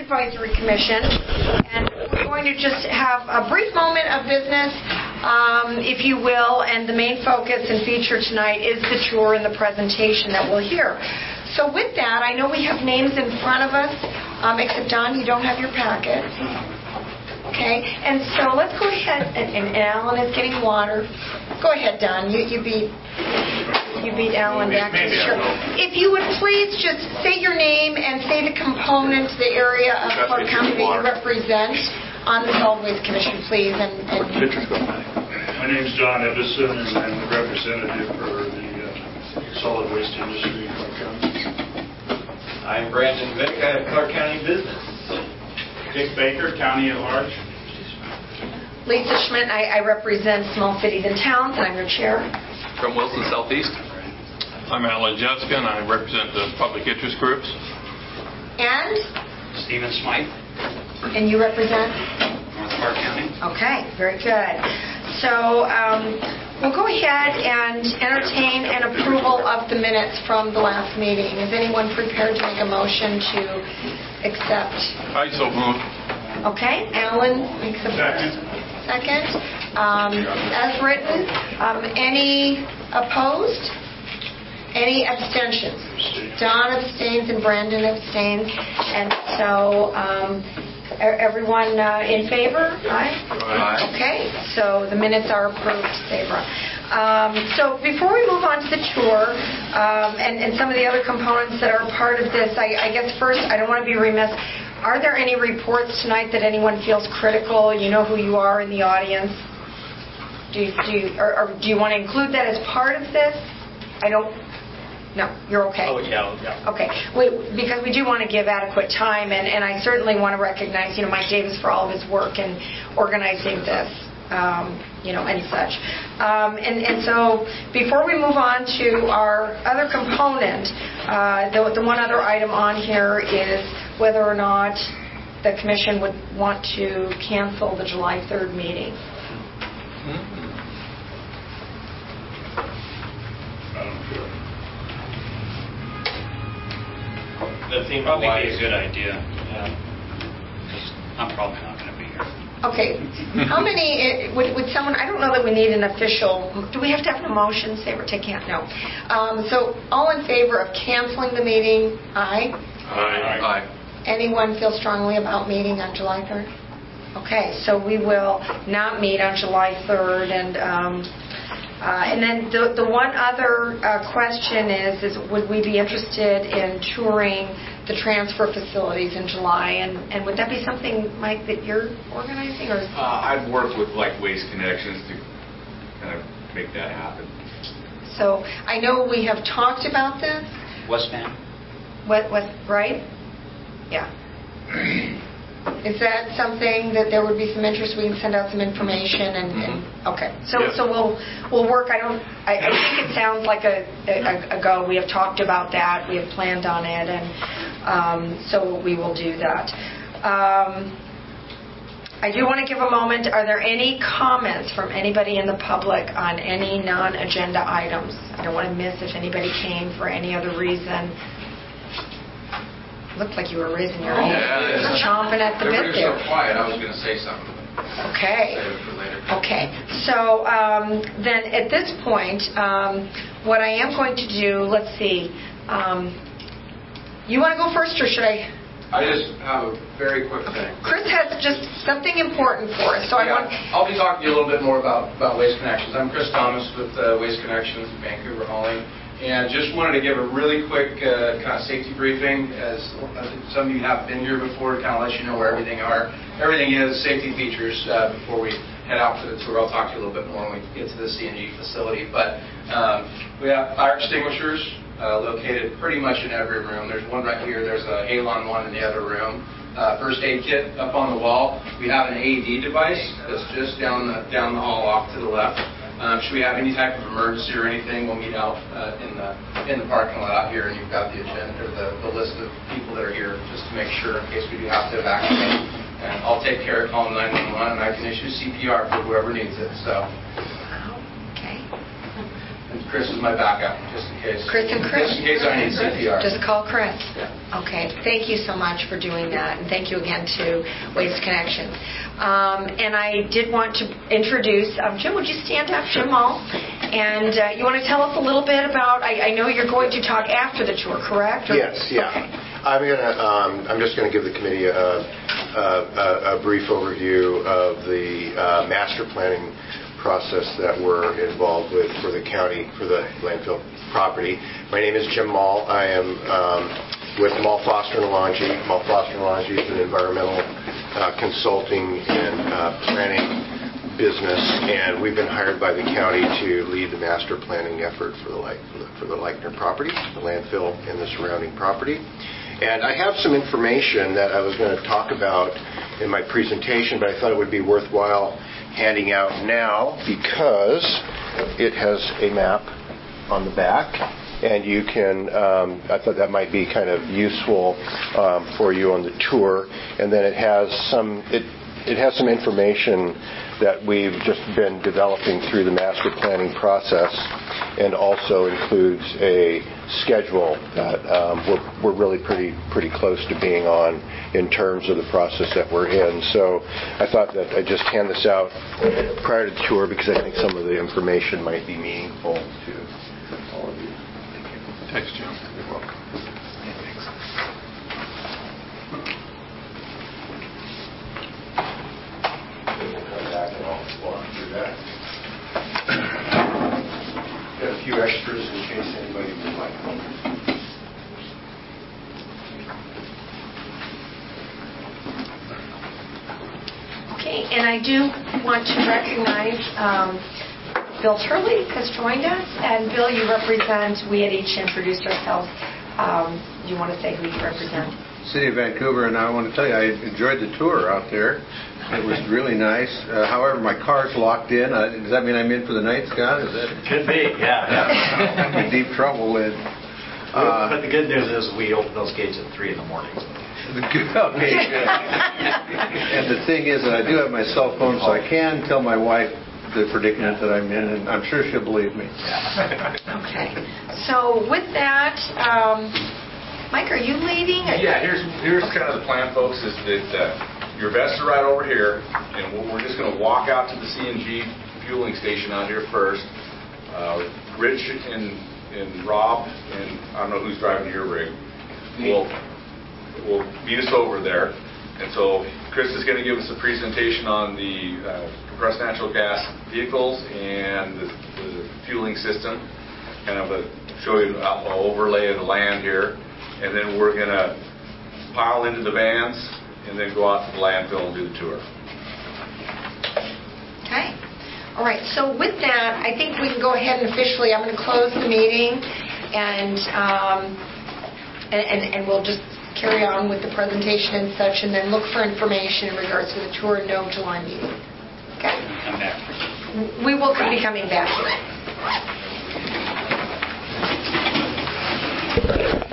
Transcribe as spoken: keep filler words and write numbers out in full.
Advisory Commission, and we're going to just have a brief moment of business, um, if you will, and the main focus and feature tonight is the tour and the presentation that we'll hear. So with that, I know we have names in front of us, um, except Don, you don't have your packet. Okay, and so let's go ahead, and, and Alan is getting water. Go ahead, Don, you, you beat you beat Alan back to the chair. If you would please just say your name and say the component, the area of Clark County that you represent on the Solid Waste Commission, please. And, and My name is John Edison, and I'm the representative for the uh, solid waste industry in Clark County. I'm Brandon Vick. I have Clark County Business. Dick Baker, County at Large. Lisa Schmidt, I, I represent Small Cities and Towns, and I'm your chair. From Wilson Southeast. I'm Alan Jessica, and I represent the public interest groups. And? Stephen Smythe. And you represent? North Park County. Okay, very good. So um, we'll go ahead and entertain an approval of the minutes from the last meeting. Is anyone prepared to make a motion to accept? I so move. Okay, Alan makes a Second. Second. Um, as written, um, any opposed? Any abstentions? Don abstains and Brandon abstains. And so um, everyone uh, in favor? Aye? Aye. Okay, so the minutes are approved, Sabra. Um, so before we move on to the tour um, and, and some of the other components that are part of this, I, I guess first, I don't want to be remiss. Are there any reports tonight that anyone feels critical? You know who you are in the audience. Do you, do you, or, or do you want to include that as part of this? I don't... No, you're okay. Oh, yeah, yeah. Okay, we, because we do want to give adequate time, and, and I certainly want to recognize, you know, Mike Davis for all of his work in organizing this, um, you know, and such. Um, and, and so before we move on to our other component, uh, the, the one other item on here is whether or not the commission would want to cancel the July third meeting. Mm-hmm. I don't feel it. That seems Probably wise. be a good idea. Yeah. Because I'm probably not going to be here. Okay, how many, would, would someone, I don't know that we need an official, do we have to have an emotion, say or take can't? No. Um, so all in favor of canceling the meeting? Aye. Aye. Aye. Anyone feel strongly about meeting on July third? Okay, so we will not meet on July third. And um, uh, and then the, the one other uh, question is, is would we be interested in touring the transfer facilities in July? And, and would that be something, Mike, that you're organizing? Or? Uh, I'd work with like Waste Connections to kind of make that happen. So I know we have talked about this. Westman. What, what, right? Yeah. Is that something that there would be some interest? We can send out some information and, and okay. So Yeah. so we'll we'll work. I don't. I, I think it sounds like a, a, a go. We have talked about that. We have planned on it, and um, so we will do that. Um, I do want to give a moment. Are there any comments from anybody in the public on any non-agenda items? I don't want to miss if anybody came for any other reason. Looked like you were raising your hand. Yeah. Just chomping at the bit Everybody's so there. quiet, I was going to say something. Okay. Save it for later. Okay. So um, then at this point, um, what I am going to do, let's see. Um, you want to go first, or should I? I just have a very quick Okay. thing. Chris has just something important for us. So I Yeah, want. I'll be talking to you a little bit more about, about Waste Connections. I'm Chris Thomas with uh, Waste Connections in Vancouver Hauling. And just wanted to give a really quick uh, kind of safety briefing, as, as some of you have been here before, to kind of let you know where everything are. Everything is safety features uh, before we head out to the tour. I'll talk to you a little bit more when we get to the C N G facility. But um, we have fire extinguishers uh, located pretty much in every room. There's one right here. There's a Halon one in the other room. Uh, first aid kit up on the wall. We have an A E D device that's just down the down the hall off to the left. Um, should we have any type of emergency or anything, we'll meet out uh, in the in the parking lot out here, and you've got the agenda or the, the list of people that are here just to make sure in case we do have to evacuate. And I'll take care of calling nine one one, and I can issue C P R for whoever needs it. So. Wow. Okay. And Chris is my backup, just in case. Chris and Chris. Just in case I need C P R. Just call Chris. Yeah. Okay, thank you so much for doing that, and thank you again to Waste Connections. Um, and I did want to introduce, um, Jim, would you stand up, Jim Mall? And uh, you want to tell us a little bit about, I, I know you're going to talk after the tour, correct? Or, yes, yeah. Okay. I'm gonna. Um, I'm just going to give the committee a, a, a brief overview of the uh, master planning process that we're involved with for the county for the landfill property. My name is Jim Mall. I am um, with Mall Foster and Alonji. Mall Foster and Alonji is an environmental uh, consulting and uh, planning business, and we've been hired by the county to lead the master planning effort for the for the, for the Leichner property, the landfill, and the surrounding property. And I have some information that I was going to talk about in my presentation, but I thought it would be worthwhile handing out now because it has a map on the back, and you can, um, I thought that might be kind of useful um, for you on the tour. And then it has some, it, it has some information that we've just been developing through the master planning process, and also includes a schedule that um, we're, we're really pretty pretty close to being on in terms of the process that we're in. So I thought that I'd just hand this out prior to the tour because I think some of the information might be meaningful to all of you. Thank you. Thanks, Jim. You're welcome. Got a few extras in case anybody would like them. Okay, and I do want to recognize um, Bill Turley has joined us. And Bill, you represent, we had each introduced ourselves. Um, do you want to say who you represent? City of Vancouver, and I want to tell you, I enjoyed the tour out there. It was really nice. Uh, however, my car's locked in. Uh, does that mean I'm in for the night, Scott? Is that Could be, yeah. yeah. I'm in deep trouble? And, uh, but the good news is we open those gates at three in the morning. okay, good. And the thing is that I do have my cell phone, so I can tell my wife the predicament that I'm in, and I'm sure she'll believe me. Okay. So with that, um, Mike, are you leading? Yeah, here's here's kind of the plan, folks, is that uh, your vests are right over here, and we're just going to walk out to the C N G fueling station out here first. Uh, Rich and, and Rob, and I don't know who's driving your rig, will will meet us over there. And so Chris is going to give us a presentation on the uh, compressed natural gas vehicles and the, the fueling system, kind of a, show you an overlay of the land here. And then we're going to pile into the vans and then go out to the landfill and do the tour. Okay. All right. So with that, I think we can go ahead and officially, I'm going to close the meeting, and um, and, and, and we'll just carry on with the presentation and such, and then look for information in regards to the tour and no July meeting. Okay? Come back. We will be coming back here.